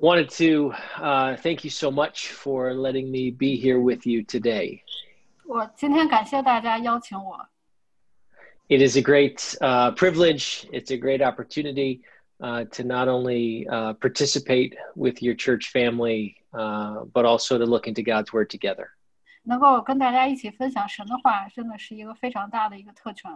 Wanted to thank you so much for letting me be here with you today. 我今天感谢大家邀请我， It is a great privilege. It's a great opportunity to not only participate with your church family, but also to look into God's Word together. 能够跟大家一起分享神的话，真的是一个非常大的一个特权。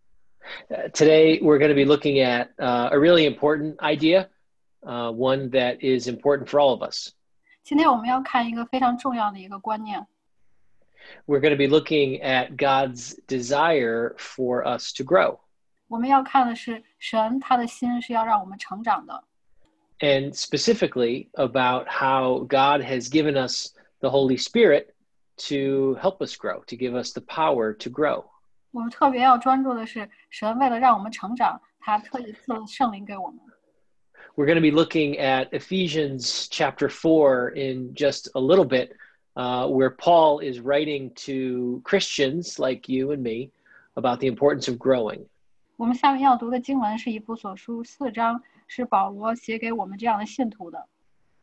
Today, we're going to be looking at a really important idea, one that is important for all of us. 今天我们要看一个非常重要的一个观念， We're going to be looking at God's desire for us to grow. 我们要看的是神他的心是要让我们成长的， And specifically about how God has given us the Holy Spirit to help us grow, to give us the power to grow. 我们特别要专注的是神为了让我们成长，他特意赐圣灵给我们。 We're going to be looking at Ephesians chapter 4 in just a little bit, where Paul is writing to Christians like you and me about the importance of growing. 我们下面要读的经文是以弗所书4章，是保罗写给我们这样的信徒的。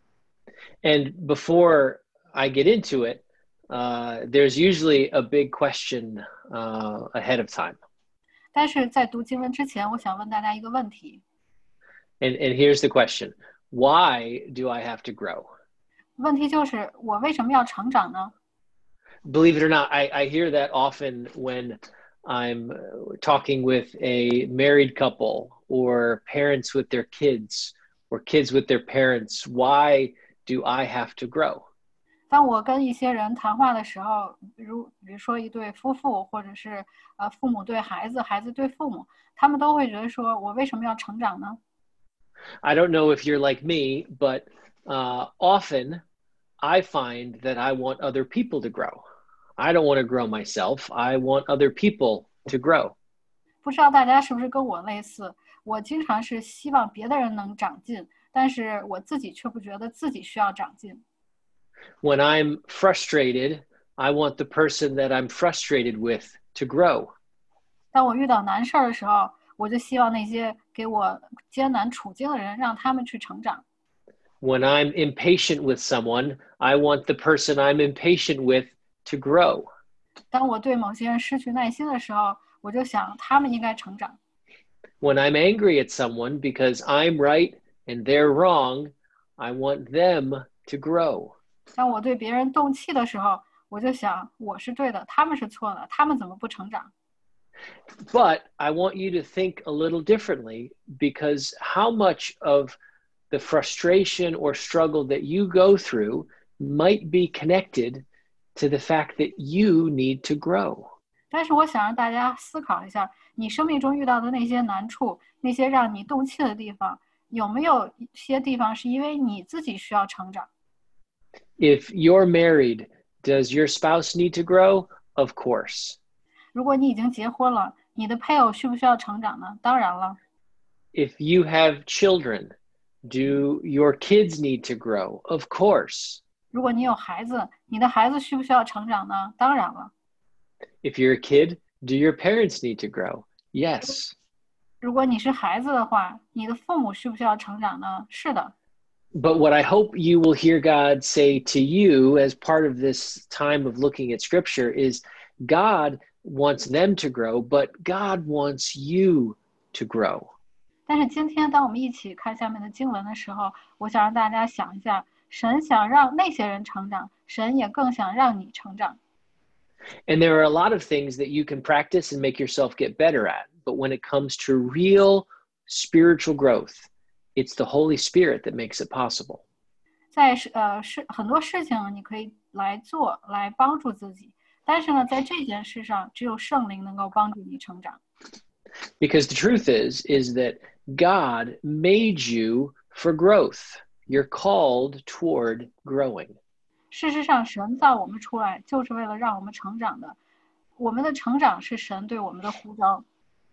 And before I get into it, there's usually a big question ahead of time. 但是在读经文之前，我想问大家一个问题， And here's the question. Why do I have to grow? 问题就是我为什么要成长呢？ Believe it or not, I hear that often when I'm talking with a married couple or parents with their kids or kids with their parents. Why do I have to grow? 当我跟一些人谈话的时候，比如说一对夫妇，或者是父母对孩子，孩子对父母，他们都会觉得说我为什么要成长呢？ I don't know if you're like me, but often I find that I want other people to grow. I don't want to grow myself. I want other people to grow. 不知道大家是不是跟我类似？我经常是希望别的人能长进，但是我自己却不觉得自己需要长进。 When I'm frustrated, I want the person that I'm frustrated with to grow. 当我遇到难事儿的时候，我就希望那些给我艰难处境的人，让他们去成长。 When I'm impatient with someone, I want the person I'm impatient with to grow. 当我对某些人失去耐心的时候，我就想他们应该成长。 When I'm angry at someone because I'm right and they're wrong, I want them to grow. 当我对别人动气的时候，我就想我是对的，他们是错的，他们怎么不成长？ But I want you to think a little differently, because how much of the frustration or struggle that you go through might be connected to the fact that you need to grow. 但是我想让大家思考一下，你生命中遇到的那些难处，那些让你动气的地方，有没有一些地方是因为你自己需要成长？ If you're married, does your spouse need to grow? Of course. 如果你已经结婚了，你的配偶需不需要成长呢？当然了。 If you have children, do your kids need to grow? Of course. 如果你有孩子，你的孩子需不需要成长呢？当然了。 If you're a kid, do your parents need to grow? Yes. 如果你是孩子的话，你的父母需不需要成长呢？是的。 But what I hope you will hear God say to you as part of this time of looking at Scripture is God wants them to grow, but God wants you to grow. 但是今天当我们一起看下面的经文的时候，我想让大家想一下，神想让那些人成长，神也更想让你成长。 And there are a lot of things that you can practice and make yourself get better at. But when it comes to real spiritual growth, it's the Holy Spirit that makes it possible. 在很多事情你可以来做，来帮助自己，但是呢，在这件事上，只有圣灵能够帮助你成长。 Because the truth is that God made you for growth. You're called toward growing. 事实上，神造我们出来就是为了让我们成长的。我们的成长是神对我们的呼召。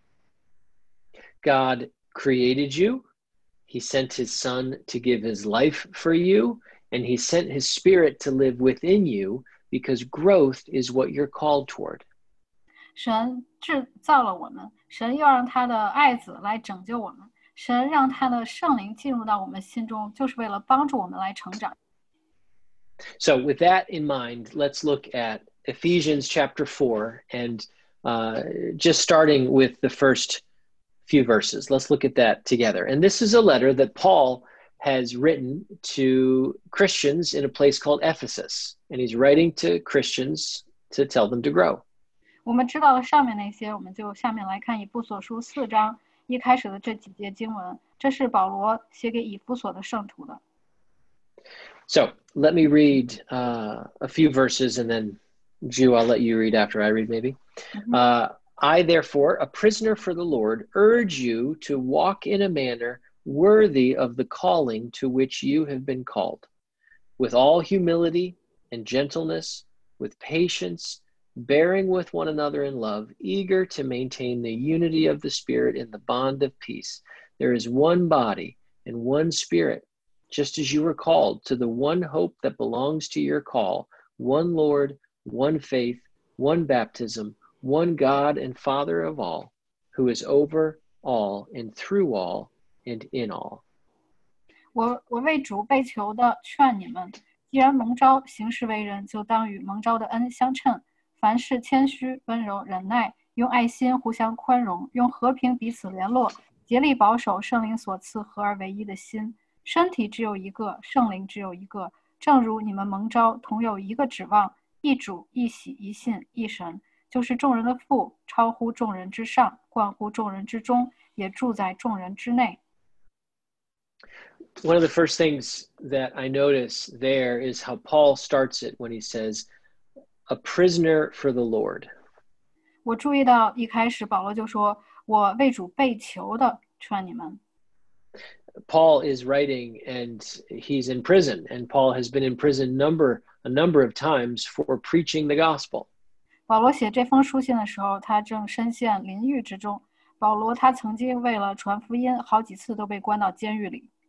God created you. He sent his son to give his life for you, and he sent his spirit to live within you, because growth is what you're called toward. 神制造了我们，神要让他的爱子来拯救我们， 神让他的圣灵进入到我们心中，就是为了帮助我们来成长。 So with that in mind, let's look at Ephesians chapter 4 and just starting with the first few verses. Let's look at that together. And this is a letter that Paul has written to Christians in a place called Ephesus. And he's writing to Christians to tell them to grow. 我们知道了上面那些，我们就下面来看以弗所书4章一开始的这几节经文，这是保罗写给以弗所的圣徒的。 So let me read a few verses, and then Jew, I'll let you read after I read maybe. I, therefore, a prisoner for the Lord, urge you to walk in a manner worthy of the calling to which you have been called, with all humility and gentleness, with patience, bearing with one another in love, eager to maintain the unity of the Spirit in the bond of peace. There is one body and one Spirit, just as you were called to the one hope that belongs to your call, one Lord, one faith, one baptism, one God and Father of all, who is over all and through all and in all. 我为主被囚的劝你们，既然蒙召行事为人，就当与蒙召的恩相称。凡事谦虚、温柔、忍耐，用爱心互相宽容，用和平彼此联络，竭力保守圣灵所赐合而为一的心。身体只有一个，圣灵只有一个，正如你们蒙召同有一个指望，一主、一喜、一信、一神，就是众人的父，超乎众人之上，贯乎众人之中，也住在众人之内。 One of the first things that I notice there is how Paul starts it when he says, a prisoner for the Lord. 我注意到一开始保罗就说，我为主被囚的劝你们。 Paul is writing and he's in prison, and Paul has been in prison a number of times for preaching the gospel. 保罗写这封书信的时候，他正身陷囹圄之中。保罗他曾经为了传福音，好几次都被关到监狱里。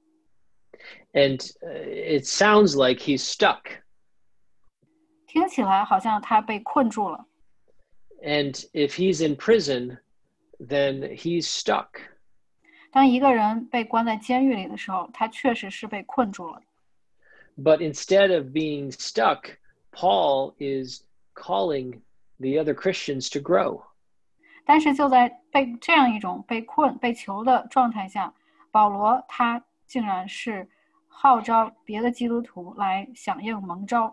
And it sounds like he's stuck. 听起来好像他被困住了。 And if he's in prison, then he's stuck. 当一个人被关在监狱里的时候，他确实是被困住了。 But instead of being stuck, Paul is calling the other Christians to grow. 但是就在被这样一种被困、被囚的状态下，保罗他竟然是号召别的基督徒来响应蒙召。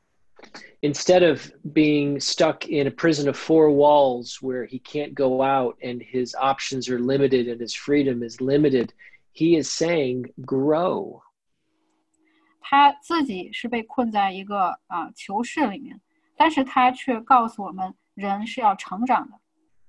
Instead of being stuck in a prison of four walls where he can't go out and his options are limited and his freedom is limited, he is saying, grow. 他自己是被困在一个囚室里面，但是他却告诉我们，人是要成长的。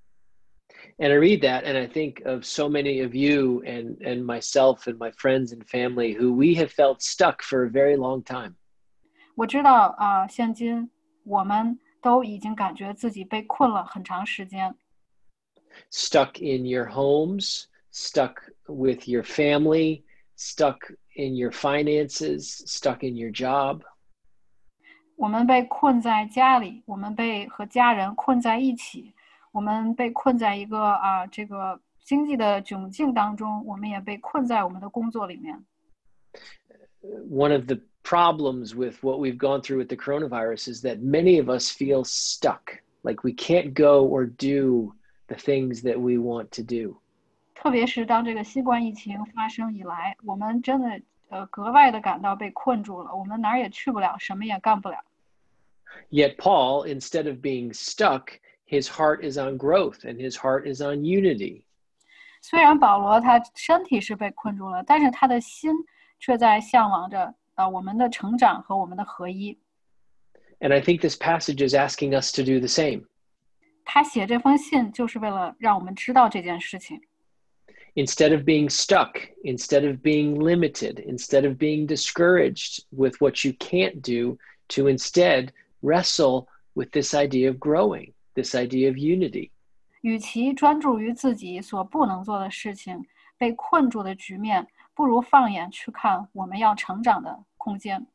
And I read that and I think of so many of you and myself and my friends and family who we have felt stuck for a very long time. 我知道现今我们都已经感觉自己被困了很长时间。 Stuck in your homes, stuck with your family, stuck in your finances, stuck in your job. 我们被困在家里，我们被和家人困在一起，我们被困在一个这个经济的窘境当中，我们也被困在我们的工作里面。 One of the problems with what we've gone through with the coronavirus is that many of us feel stuck, like we can't go or do the things that we want to do. 特别是当这个新冠疫情发生以来，我们真的格外的感到被困住了，我们哪儿也去不了，什么也干不了。 Yet Paul, instead of being stuck, his heart is on growth and his heart is on unity. 虽然保罗他身体是被困住了，但是他的心却在向往着我们的成长和我们的合一。 And I think this passage is asking us to do the same. 他写这封信就是为了让我们知道这件事情。 Instead of being stuck, instead of being limited, instead of being discouraged with what you can't do, to instead wrestle with this idea of growing, this idea of unity. 与其专注于自己所不能做的事情，被困住的局面，不如放眼去看我们要成长的空间。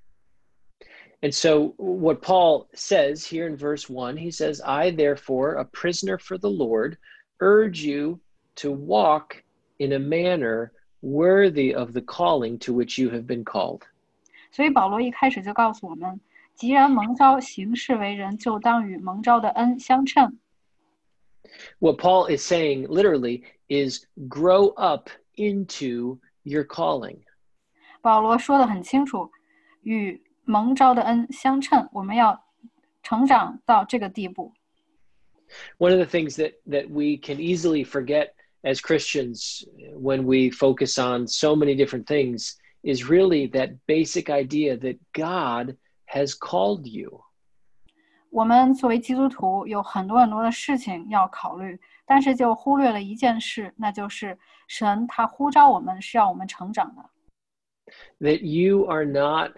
And so what Paul says here in verse 1, he says, I, therefore, a prisoner for the Lord, urge you to walk in a manner worthy of the calling to which you have been called. 所以保罗一开始就告诉我们，既然蒙召行事为人，就当与蒙召的恩相称。 What Paul is saying literally is grow up into your calling. 保罗说得很清楚，与蒙召的恩相称，我们要成长到这个地步。 One of the things that we can easily forget as Christians when we focus on so many different things is really that basic idea that God has called you. 我们作为基督徒有很多的事情要考虑，但是就忽略了一件事，那就是神他呼召我们是要我们成长的。 That you are not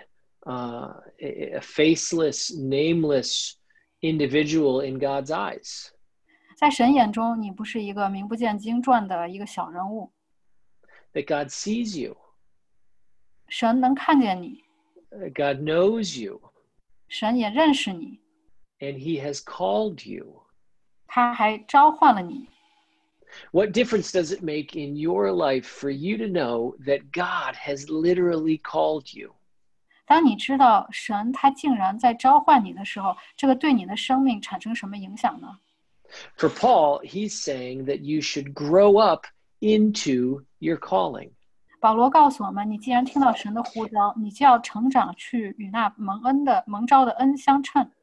a faceless, nameless individual in God's eyes. 在神眼中，你不是一个名不见经传的一个小人物。 That God sees you. 神能看见你。 God knows you. 神也认识你。 And He has called you. 他还召唤了你。 What difference does it make in your life for you to know that God has literally called you? 当你知道神他竟然在召唤你的时候，这个对你的生命产生什么影响呢？ For Paul, he's saying that you should grow up into your calling. 保罗告诉我们，你既然听到神的呼召，你就要成长去与那蒙召的恩相称。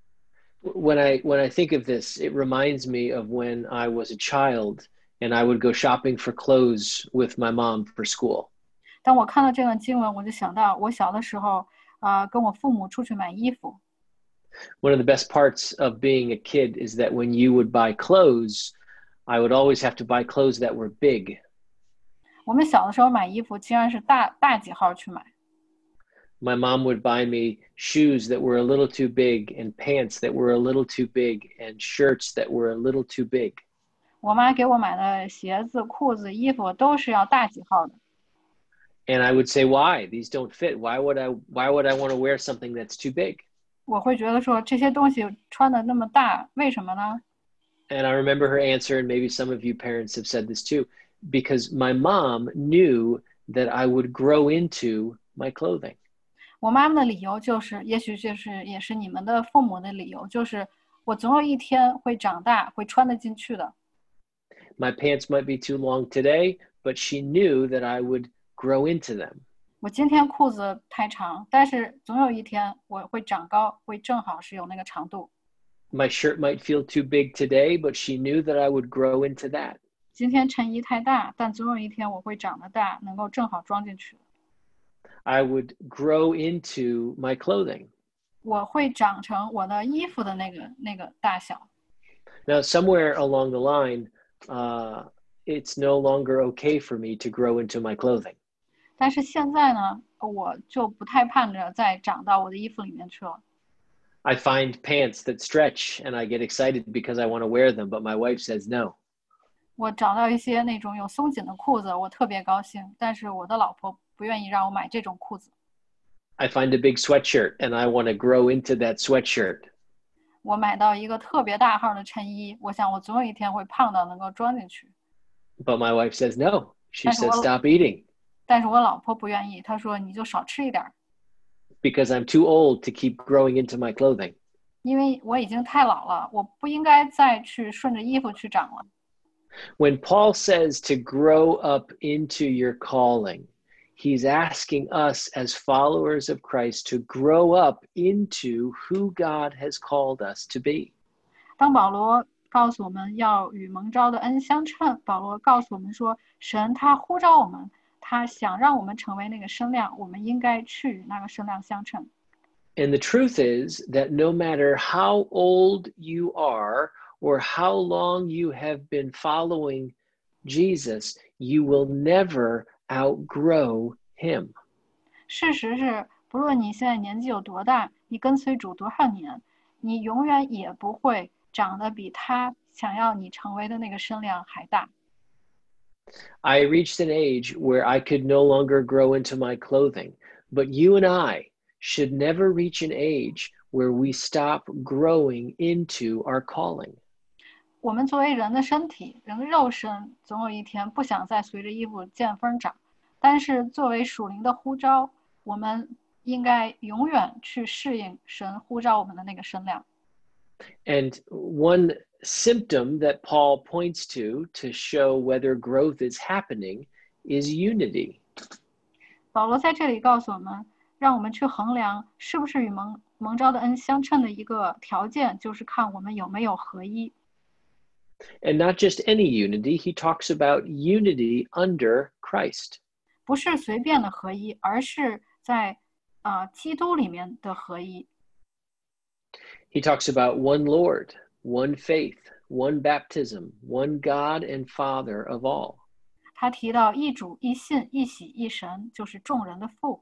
When I think of this, it reminds me of when I was a child and I would go shopping for clothes with my mom for school. 当我看到这段经文，我就想到我小的时候，跟我父母出去买衣服。 One of the best parts of being a kid is that when you would buy clothes, I would always have to buy clothes that were big. 我们小的时候买衣服，竟然是大几号去买。 My mom would buy me shoes that were a little too big and pants that were a little too big and shirts that were a little too big. 我妈给我买的鞋子、裤子、衣服都是要大几号的。 And I would say, why? These don't fit. Why would I want to wear something that's too big? 我会觉得说这些东西穿的那么大，为什么呢？ And I remember her answer, and maybe some of you parents have said this too, because my mom knew that I would grow into my clothing. 我妈妈的理由就是，也许也是你们的父母的理由，就是我总有一天会长大，会穿得进去的。 My pants might be too long today, but she knew that I would grow into them. 我今天裤子太长，但是总有一天我会长高，会正好是有那个长度。 My shirt might feel too big today, but she knew that I would grow into that. 今天衬衣太大，但总有一天我会长得大，能够正好装进去。 I would grow into my clothing. 我会长成我的衣服的那个大小。 Now, somewhere along the line, it's no longer okay for me to grow into my clothing. 但是现在呢，我就不太盼着再长到我的衣服里面去了。 I find pants that stretch and I get excited because I want to wear them, but my wife says no. 我找到一些那种有松紧的裤子，我特别高兴，但是我的老婆不愿意让我买这种裤子。 I find a big sweatshirt and I want to grow into that sweatshirt. 我买到一个特别大号的衬衣，我想我总有一天会胖到能够装进去。 But my wife says no. She says stop eating. 但是我老婆不愿意，她说你就少吃一点。 Because I'm too old to keep growing into my clothing. 因为我已经太老了，我不应该再去顺着衣服去长了。 When Paul says to grow up into your calling, he's asking us as followers of Christ to grow up into who God has called us to be. 当保罗告诉我们要与蒙召的恩相称，保罗告诉我们说，神他呼召我们，他想让我们成为那个声量，我们应该去与那个声量相称。 And the truth is that no matter how old you are or how long you have been following Jesus, you will never outgrow him. 事实是，不论你现在年纪有多大，你跟随主多少年，你永远也不会长得比他想要你成为的那个身量还大。 I reached an age where I could no longer grow into my clothing, but you and I should never reach an age where we stop growing into our calling. 我们作为人的身体，人的肉身，总有一天不想再随着衣服见风长。但是作为属灵的呼召，我们应该永远去适应神呼召我们的那个身量。 And one symptom that Paul points to show whether growth is happening is unity. 保罗在这里告诉我们，让我们去衡量是不是与蒙召的恩相称的一个条件，就是看我们有没有合一。 And not just any unity, he talks about unity under Christ. 不是随便的合一，而是在基督里面的合一。 He talks about one Lord, one faith, one baptism, one God and Father of all. 他提到一主、一信、一喜、一神，就是众人的父。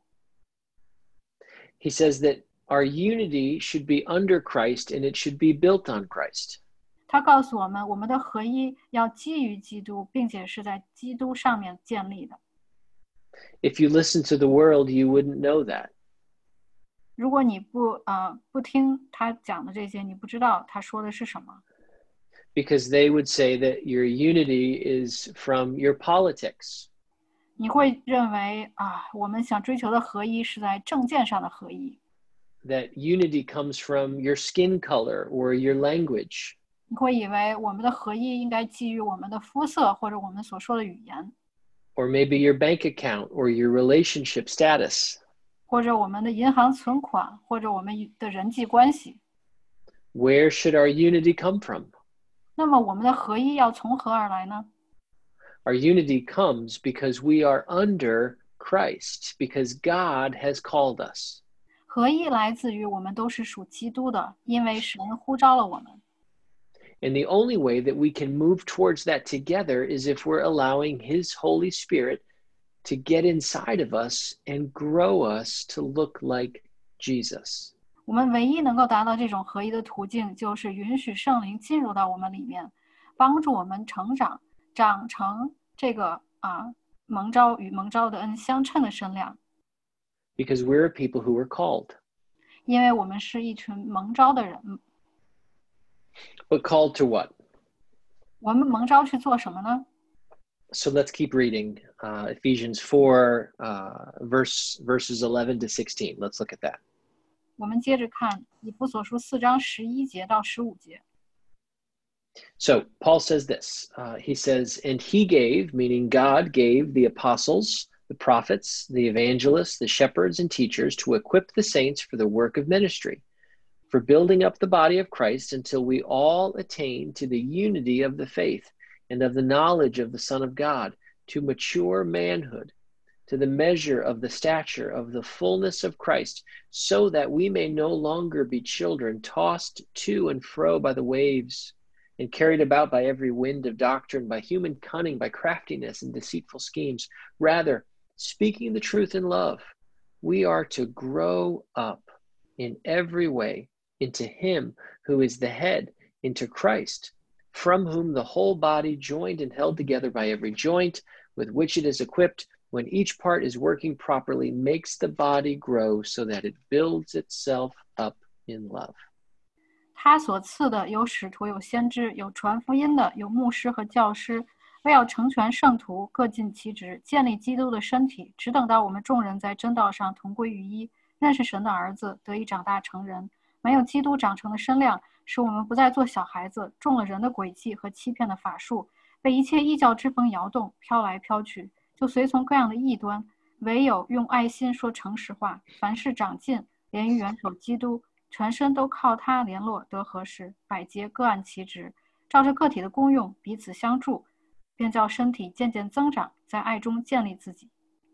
He says that our unity should be under Christ and it should be built on Christ. 他告诉我们，我们的合一要基于基督，并且是在基督上面建立的。 If you listen to the world, you wouldn't know that. 如果你不听他讲的这些，你不知道他说的是什么。 Because they would say that your unity is from your politics. 你会认为我们想追求的合一是在政见上的合一。 That unity comes from your skin color or your language. 你会以为我们的合一应该基于我们的肤色或者我们所说的语言。 Or maybe your bank account or your relationship status. 或者我们的银行存款，或者我们的人际关系。 Where should our unity come from? 那么我们的合一要从何而来呢？ Our unity comes because we are under Christ, because God has called us. 合一来自于我们都是属基督的，因为神呼召了我们。 And the only way that we can move towards that together is if we're allowing His Holy Spirit to get inside of us and grow us to look like Jesus. 我们唯一能够达到这种合一的途径，就是允许圣灵进入到我们里面，帮助我们成长，长成这个蒙召与蒙召的恩相称的身量。 Because we're a people who are called. 因为我们是一群蒙召的人。 But called to what? 我们蒙召去做什么呢？ So let's keep reading Ephesians 4, verses 11 to 16. Let's look at that. 我们接着看以弗所书4章11节到15节。 So Paul says this. He says, and he gave, meaning God gave the apostles, the prophets, the evangelists, the shepherds, and teachers to equip the saints for the work of ministry, for building up the body of Christ until we all attain to the unity of the faith and of the knowledge of the Son of God, to mature manhood, to the measure of the stature of the fullness of Christ, so that we may no longer be children tossed to and fro by the waves and carried about by every wind of doctrine, by human cunning, by craftiness and deceitful schemes. Rather, speaking the truth in love, we are to grow up in every way into Him who is the head, into Christ, from whom the whole body, joined and held together by every joint with which it is equipped, when each part is working properly, makes the body grow so that it builds itself up in love. 他所赐的有使徒，有先知，有传福音的，有牧师和教师，为要成全圣徒，各尽其职，建立基督的身体，只等到我们众人在真道上同归于一，认识神的儿子，得以长大成人，没有基督长成的身量，使我们不再做小孩子，中了人的诡计和欺骗的法术，被一切异教之风摇动，飘来飘去，就随从各样的异端，唯有用爱心说诚实话，凡事长进，连于元首基督，全身都靠他联络得合适，百节各按其职，照着个体的功用彼此相助，便叫身体渐渐增长，在爱中建立自己。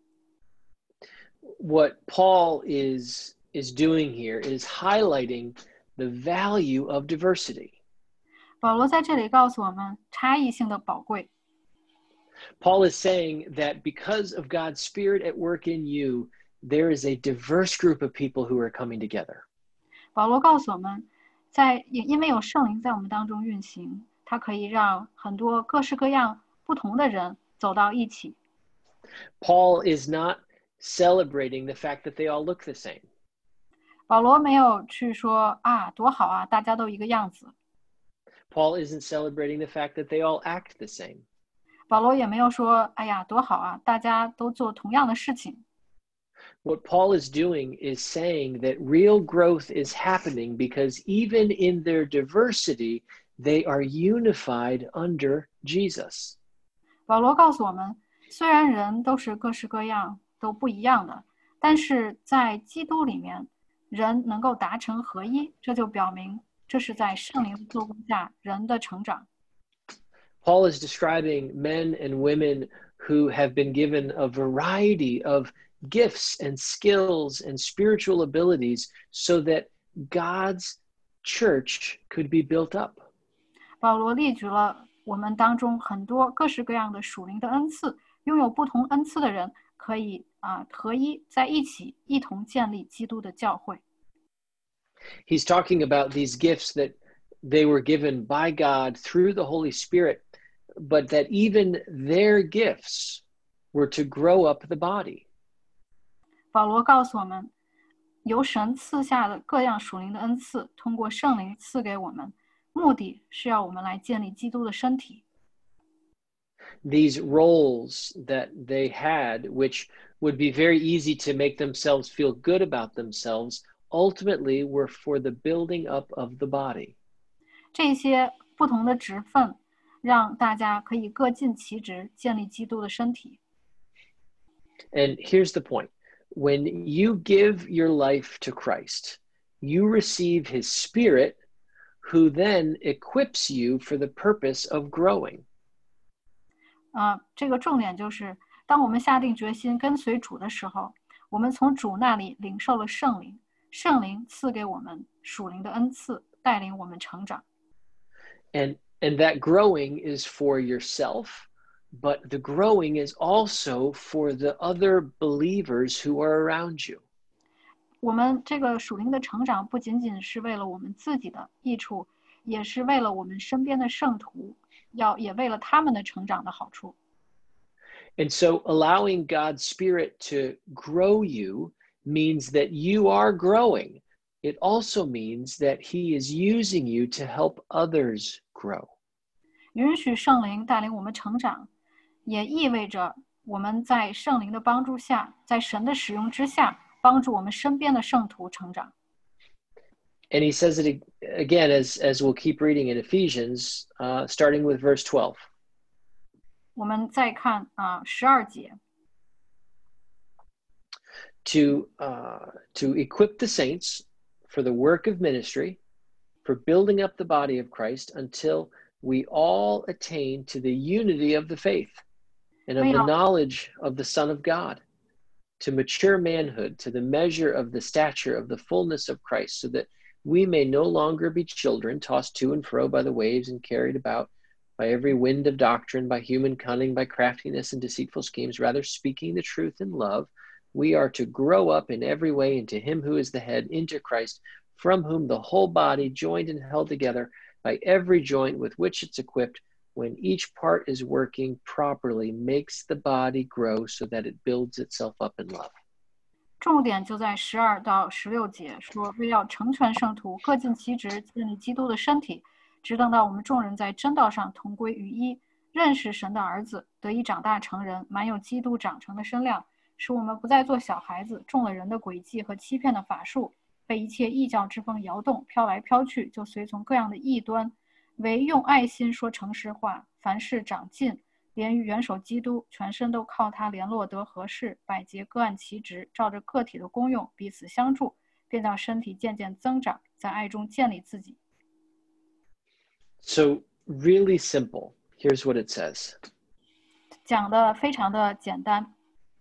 What Paul is doing here is highlighting the value of diversity. 保罗在这里告诉我们差异性的宝贵。 Paul is saying that because of God's Spirit at work in you, there is a diverse group of people who are coming together. 保罗告诉我们，因为有圣灵在我们当中运行，它可以让很多各式各样不同的人走到一起。 Paul is not celebrating the fact that they all look the same. 保罗没有去说多好啊，大家都一个样子。 Paul isn't celebrating the fact that they all act the same. 保罗也没有说，哎呀，多好啊，大家都做同样的事情。 What Paul is doing is saying that real growth is happening because even in their diversity, they are unified under Jesus. 保罗告诉我们，虽然人都是各式各样，都不一样的，但是在基督里面，人能够达成合一，这就表明这是在圣灵的做工下人的成长。 Paul is describing men and women who have been given a variety of gifts and skills and spiritual abilities so that God's church could be built up. 保罗列举了我们当中很多各式各样的属灵的恩赐，拥有不同恩赐的人可以合一在一起，一同建立基督的教会。 He's talking about these gifts that they were given by God through the Holy Spirit, but that even their gifts were to grow up the body. 保罗告诉我们，由神赐下的各样属灵的恩赐，通过圣灵赐给我们，目的是要我们来建立基督的身体。 These roles that they had, which would be very easy to make themselves feel good about themselves, ultimately were for the building up of the body. 这些不同的职分，让大家可以各尽其职，建立基督的身体。 And here's the point. When you give your life to Christ, you receive his Spirit, who then equips you for the purpose of growing. 这个重点就是，当我们下定决心跟随主的时候，我们从主那里领受了圣灵，圣灵赐给我们属灵的恩赐，带领我们成长。 And that growing is for yourself, but the growing is also for the other believers who are around you. 我们这个属灵的成长不仅仅是为了我们自己的益处，也是为了我们身边的圣徒，也为了他们的成长的好处。 And so allowing God's Spirit to grow you means that you are growing. It also means that he is using you to help others grow. 允许圣灵带领我们成长，也意味着我们在圣灵的帮助下，在神的使用之下，帮助我们身边的圣徒成长。 And he says it again, as we'll keep reading in Ephesians, starting with verse 12. 我们再看12节。 To equip the saints for the work of ministry, for building up the body of Christ until we all attain to the unity of the faith and of the knowledge of the Son of God, to mature manhood, to the measure of the stature of the fullness of Christ, so that we may no longer be children, tossed to and fro by the waves and carried about by every wind of doctrine, by human cunning, by craftiness and deceitful schemes. Rather, speaking the truth in love, we are to grow up in every way into him who is the head, into Christ, from whom the whole body, joined and held together by every joint with which it's equipped, when each part is working properly, makes the body grow so that it builds itself up in love. 重点就在12到16节，说为要成全圣徒，各尽其职，建立基督的身体，直等到我们众人在真道上同归于一，认识神的儿子，得以长大成人，满有基督长成的身量，使我们不再做小孩子，中了人的诡计和欺骗的法术，被一切异教之风摇动，飘来飘去，就随从各样的异端，唯用爱心说诚实话，凡事长进，连于元首基督，全身都靠他联络得合适，百节各按其职，照着个体的功用彼此相助，便叫身体渐渐增长，在爱中建立自己。 So really simple. Here's what it says. 讲得非常的简单。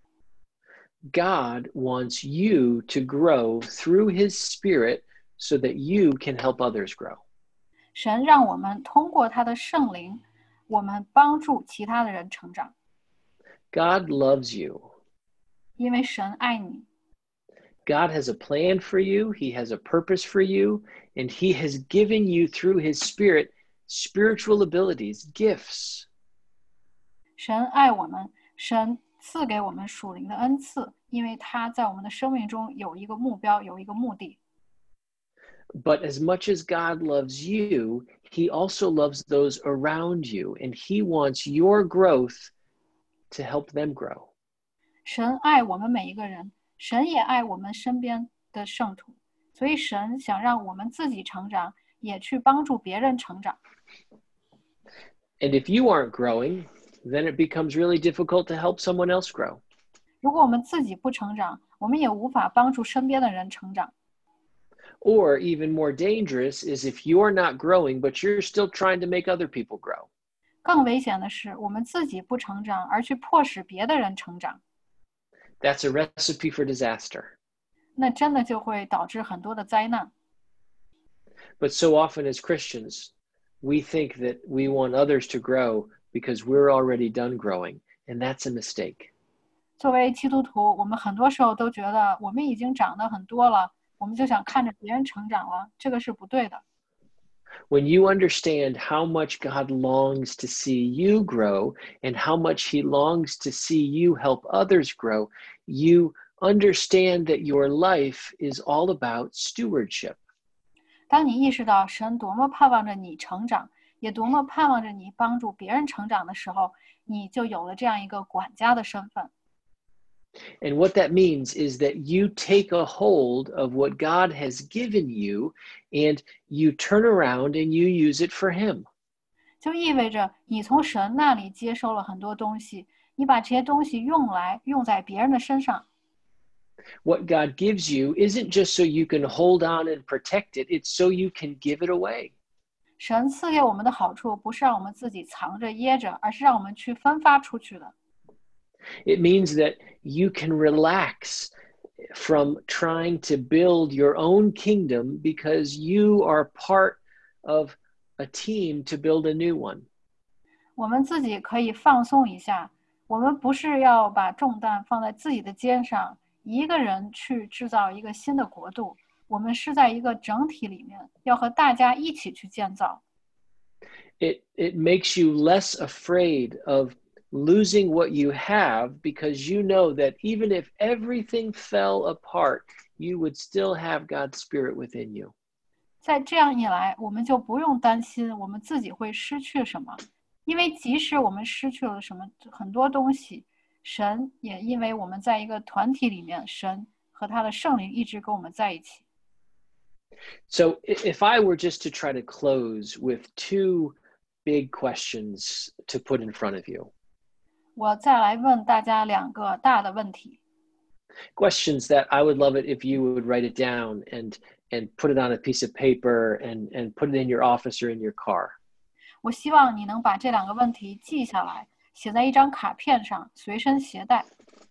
God wants you to grow through his Spirit so that you can help others grow. 神让我们通过他的圣灵，我们帮助其他的人成长。 God loves you. 因为神爱你。 God has a plan for you. He has a purpose for you. And he has given you through his Spirit spiritual abilities, gifts. 神爱我们，神赐给我们属灵的恩赐，因为他在我们的生命中有一个目标，有一个目的。 But as much as God loves you, he also loves those around you, and he wants your growth to help them grow. 神爱我们每一个人，神也爱我们身边的圣徒，所以神想让我们自己成长，也去帮助别人成长。 And if you aren't growing, then it becomes really difficult to help someone else grow. 如果我们自己不成长，我们也无法帮助身边的人成长。 Or even more dangerous is if you're not growing, but you're still trying to make other people grow. 更危险的是，我们自己不成长，而去迫使别的人成长。 That's a recipe for disaster. 那真的就会导致很多的灾难。 But so often as Christians, we think that we want others to grow because we're already done growing, and that's a mistake. 作为基督徒，我们很多时候都觉得我们已经长得很多了，我们就想看着别人成长了，这个是不对的。 When you understand how much God longs to see you grow and how much he longs to see you help others grow, you understand that your life is all about stewardship. 当你意识到神多么盼望着你成长，也多么盼望着你帮助别人成长的时候，你就有了这样一个管家的身份。 And what that means is that you take a hold of what God has given you and you turn around and you use it for him. 就意味着你从神那里接收了很多东西，你把这些东西用在别人的身上。 What God gives you isn't just so you can hold on and protect it, it's so you can give it away. 神赐给我们的好处不是让我们自己藏着掖着，而是让我们去分发出去的。 It means that you can relax from trying to build your own kingdom because you are part of a team to build a new one. 我们自己可以放松一下，我们不是要把重担放在自己的肩上，一个人去制造一个新的国度，我们是在一个整体里面，要和大家一起去建造。 It makes you less afraid of losing what you have because you know that even if everything fell apart, you would still have God's Spirit within you. 在这样一来，我们就不用担心我们自己会失去什么，因为即使我们失去了什么很多东西，神也因为我们在一个团体里面，神和他的圣灵一直跟我们在一起。 So if I were just to try to close with two big questions to put in front of you. 我再来问大家两个大的问题。 Questions that I would love it if you would write it down and put it on a piece of paper and put it in your office or in your car. 我希望你能把这两个问题记下来，写在一张卡片上，随身携带。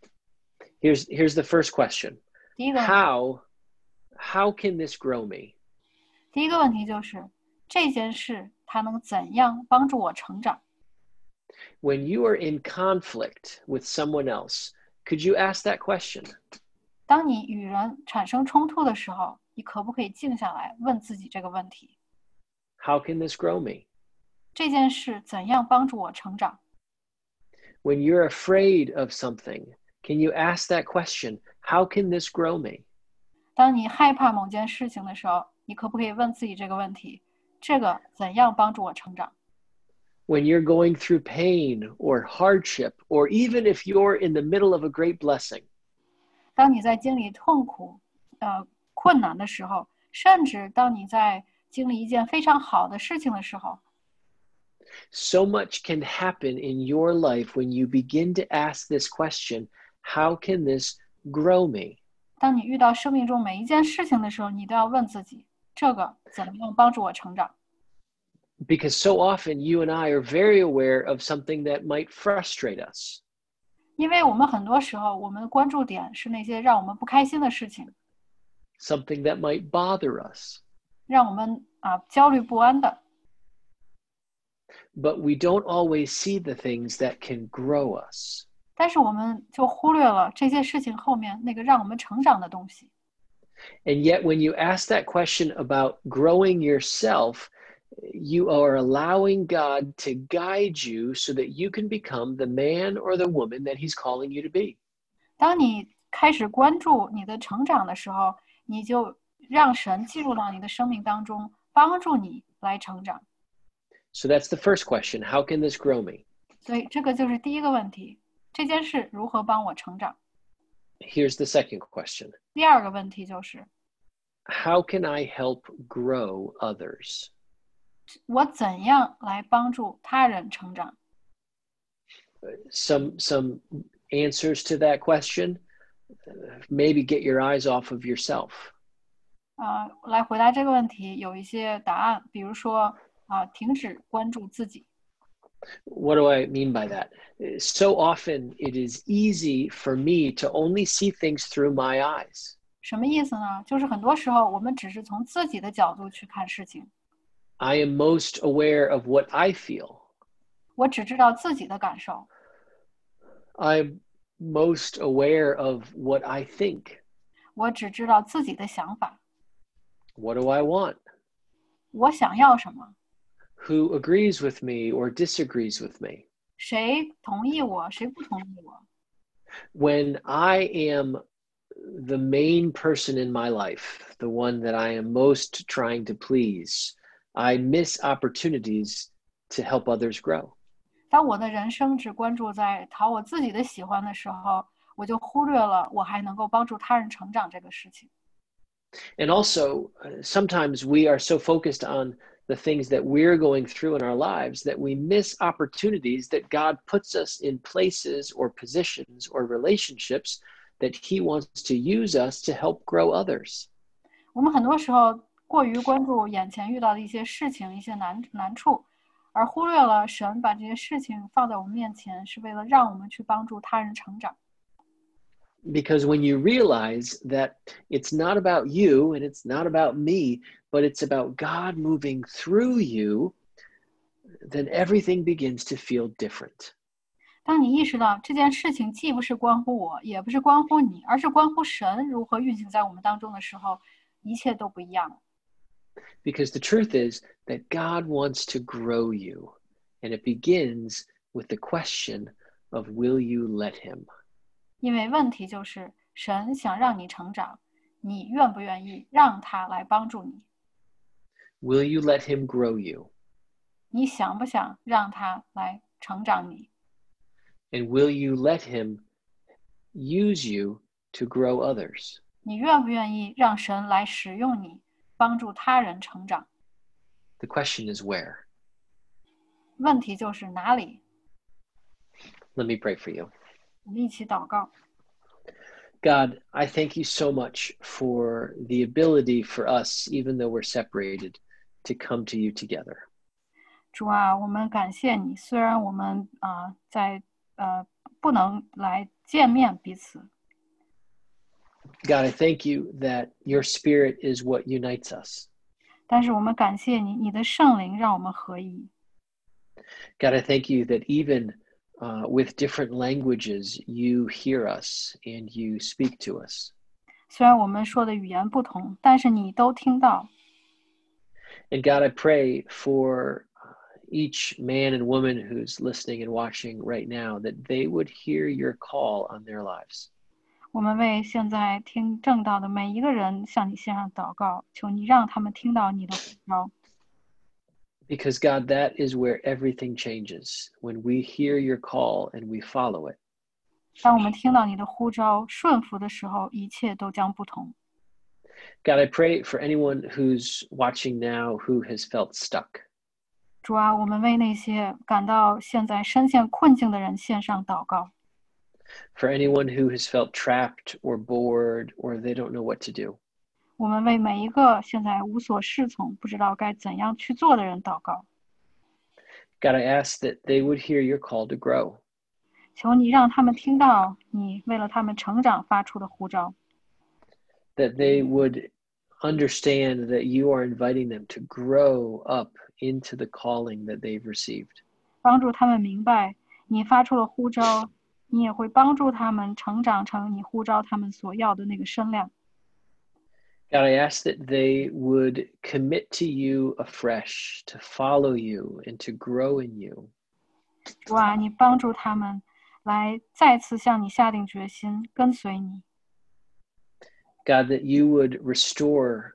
Here's the first question. 第一个问题， How can this grow me? 第一个问题就是这件事它能怎样帮助我成长？ When you are in conflict with someone else, could you ask that question? 当你与人产生冲突的时候，你可不可以静下来问自己这个问题？ How can this grow me? 这件事怎样帮助我成长？ When you're afraid of something, can you ask that question? How can this grow me? 当你害怕某件事情的时候，你可不可以问自己这个问题？这个怎样帮助我成长？ When you're going through pain or hardship, or even if you're in the middle of a great blessing, 当你在经历痛苦、困难的时候，甚至当你在经历一件非常好的事情的时候， so much can happen in your life when you begin to ask this question, how can this grow me? 当你遇到生命中每一件事情的时候，你都要问自己，这个怎么样帮助我成长？ Because so often you and I are very aware of something that might frustrate us. 因为我们很多时候，我们的关注点是那些让我们不开心的事情， Something that might bother us. 让我们焦虑不安的。 But we don't always see the things that can grow us. 但是我们就忽略了这些事情后面那个让我们成长的东西。 And yet when you ask that question about growing yourself, you are allowing God to guide you so that you can become the man or the woman that he's calling you to be. 当你开始关注你的成长的时候，你就让神进入到你的生命当中，帮助你来成长。 So that's the first question. How can this grow me? 所以这个就是第一个问题，这件事如何帮我成长？ Here's the second question. 第二个问题就是， How can I help grow others? 我怎样来帮助他人成长？ Some answers to that question. Maybe get your eyes off of yourself. 来回答这个问题有一些答案，比如说停止关注自己。 What do I mean by that? So often it is easy for me to only see things through my eyes. 什么意思呢？就是很多时候我们只是从自己的角度去看事情， I am most aware of what I feel. 我只知道自己的感受， I'm most aware of what I think. 我只知道自己的想法， What do I want? 我想要什么， Who agrees with me or disagrees with me? 谁同意我，谁不同意我。 When I am the main person in my life, the one that I am most trying to please, I miss opportunities to help others grow. 当我的人生只关注在讨我自己的喜欢的时候，我就忽略了我还能够帮助他人成长这个事情。 And also, sometimes we are so focused on the things that we're going through in our lives that we miss opportunities that God puts us in places or positions or relationships that He wants to use us to help grow others. 我们很多时候过于关注眼前遇到的一些事情、一些难处，而忽略了神把这些事情放在我们面前，是为了让我们去帮助他人成长。 Because when you realize that it's not about you and it's not about me, but it's about God moving through you, then everything begins to feel different. 当你意识到这件事情既不是关乎我，也不是关乎你，而是关乎神如何运行在我们当中的时候，一切都不一样了。 Because the truth is that God wants to grow you, and it begins with the question of will you let Him? 因为问题就是神想让你成长，你愿不愿意让他来帮助你？ Will you let Him grow you? 你想不想让他来成长你？ And will you let Him use you to grow others? 你愿不愿意让神来使用你，帮助他人成长？ The question is where? 问题就是哪里？ Let me pray for you. 我们一起祷告。 God, I thank you so much for the ability for us, even though we're separated, to come to you together. 主啊，我们感谢你，虽然我们不能来见面彼此， God, I thank you that your spirit is what unites us. 但是我们感谢你，你的圣灵让我们合一。 God, I thank you that even with different languages, you hear us and you speak to us. 虽然我们说的语言不同，但是你都听到。 And God, I pray for each man and woman who's listening and watching right now that they would hear your call on their lives. 我们为现在听正道的每一个人向你献上祷告，求你让他们听到你的呼召。 Because God, that is where everything changes, when we hear your call and we follow it. 当我们听到你的呼召，顺服的时候，一切都将不同。 God, I pray for anyone who's watching now who has felt stuck. 主啊，我们为那些感到现在深陷困境的人献上祷告。 For anyone who has felt trapped or bored or they don't know what to do. 我们为每一个现在无所适从、不知道该怎样去做的人祷告。 God, I ask that they would hear your call to grow. 求你让他们听到你为了他们成长发出的呼召， That they would understand that you are inviting them to grow up into the calling that they've received. 帮助他们明白你发出了呼召，你也会帮助他们成长成你呼召他们所要的那个身量。 God, I ask that they would commit to you afresh, to follow you and to grow in you. 主啊，你帮助他们来再次向你下定决心，跟随你。 God, that you would restore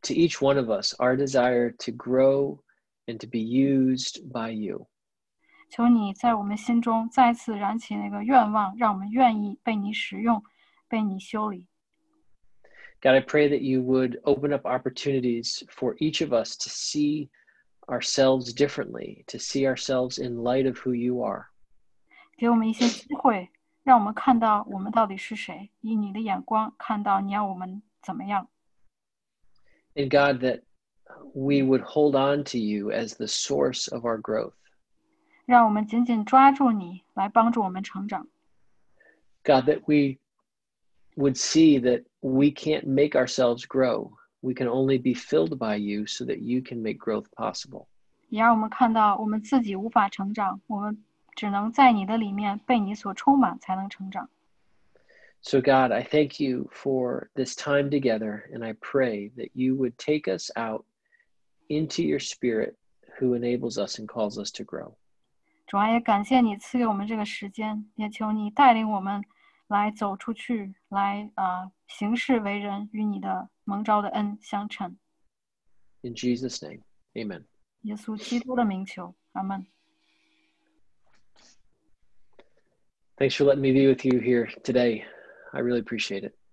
to each one of us our desire to grow and to be used by you. 求你在我们心中再次燃起那个愿望，让我们愿意被你使用，被你修理。 God, I pray that you would open up opportunities for each of us to see ourselves differently, to see ourselves in light of who you are. 给我们一些机会，让我们看到我们到底是谁，以你的眼光看到你要我们怎么样。 And God, that we would hold on to you as the source of our growth. 让我们紧紧抓住你，来帮助我们成长。 God, that we would see that we can't make ourselves grow. We can only be filled by you so that you can make growth possible. 也让我们看到我们自己无法成长，我们只能在你的里面被你所充满才能成长。 So God, I thank you for this time together, and I pray that you would take us out into your spirit who enables us and calls us to grow. 主啊，也感谢你赐给我们这个时间，也求你带领我们来走出去，来行事为人，与你的蒙召的恩相称。 In Jesus' name, amen. 耶稣基督的名求，阿们。 Thanks for letting me be with you here today. I really appreciate it.